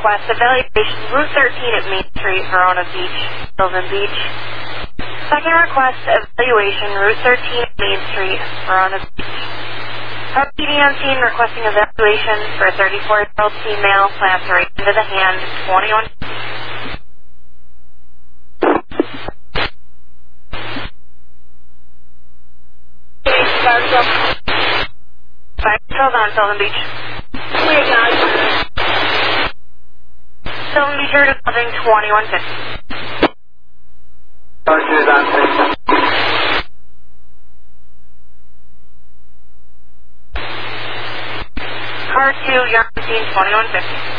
request evaluation Route 13 at Main Street, Verona Beach, Sylvan Beach. Second request evaluation Route 13 at Main Street, Verona Beach. Our PD on scene requesting evaluation for a 34-year-old female, laceration to the hand, 21. Fire patrols on Sylvan Beach. Sylvan Beach Road is building 2150. Car 2, you're on scene 2150.